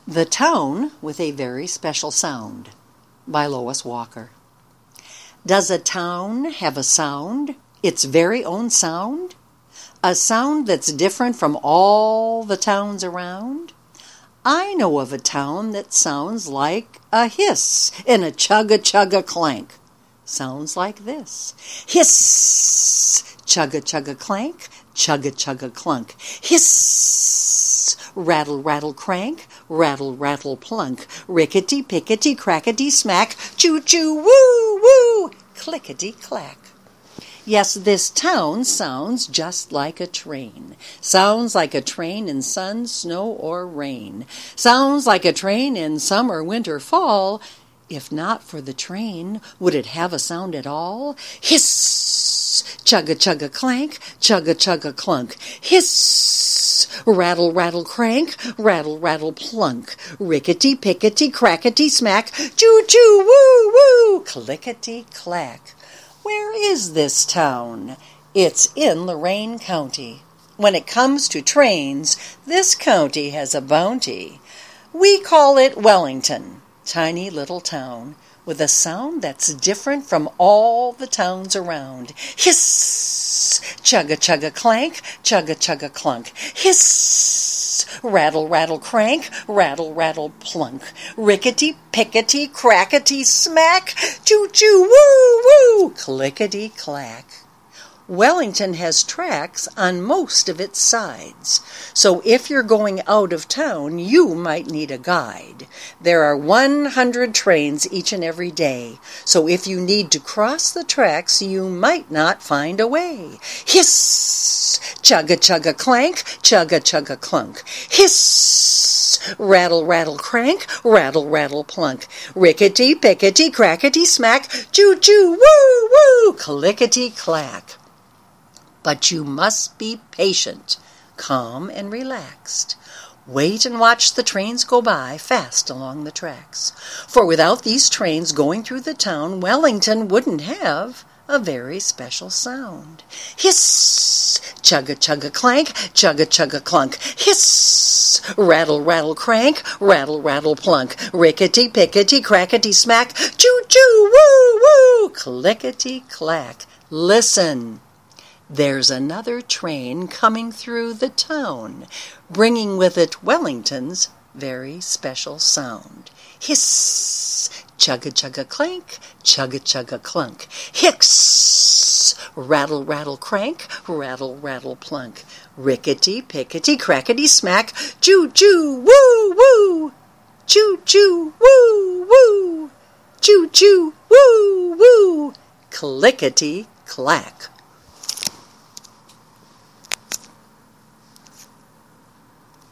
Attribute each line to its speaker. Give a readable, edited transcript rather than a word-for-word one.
Speaker 1: The Town with a Very Special Sound by Lois Walker. Does a town have a sound, its very own sound? A sound that's different from all the towns around? I know of a town that sounds like a hiss and a chugga-chugga-clank. Sounds like this. Hiss, chugga-chugga-clank, chugga-chugga-clunk. Hiss, rattle-rattle-crank, rattle-rattle-plunk. Rickety-pickety-crackety-smack, choo-choo-woo-woo, clickety-clack. Yes, this town sounds just like a train. Sounds like a train in sun, snow, or rain. Sounds like a train in summer, winter, fall. If not for the train, would it have a sound at all? Hiss, chugga-chugga-clank, chugga-chugga-clunk. Hiss, rattle-rattle-crank, rattle-rattle-plunk. Rickety-pickety-crackety-smack, choo-choo-woo-woo, clickety-clack. Where is this town? It's in Lorain County. When it comes to trains, this county has a bounty. We call it Wellington, tiny little town, with a sound that's different from all the towns around. Hiss, chugga-chugga-clank, chugga-chugga-clunk. Hiss, rattle-rattle-crank, rattle-rattle-plunk. Rickety-pickety-crackety-smack, choo-choo-woo-woo, clickety-clack. Wellington has tracks on most of its sides, so if you're going out of town, you might need a guide. There are 100 trains each and every day, so if you need to cross the tracks, you might not find a way. Hiss, chugga-chugga-clank, chugga-chugga-clunk. Hiss, rattle-rattle-crank, rattle-rattle-plunk. Rickety-pickety-crackety-smack, choo-choo-woo-woo, clickety-clack. But you must be patient, calm, and relaxed. Wait and watch the trains go by fast along the tracks. For without these trains going through the town, Wellington wouldn't have a very special sound. Hiss, chugga-chugga-clank, chugga-chugga-clunk. Hiss, rattle-rattle-crank, rattle-rattle-plunk. Rickety-pickety-crackety-smack, choo-choo-woo-woo, clickety-clack. Listen. There's another train coming through the town, bringing with it Wellington's very special sound. Hiss, chugga-chugga-clank, chugga-chugga-clunk. Hicks, rattle-rattle-crank, rattle-rattle-plunk. Rickety-pickety-crackety-smack, choo-choo-woo-woo, choo-choo-woo-woo, choo-choo-woo-woo, clickety-clack.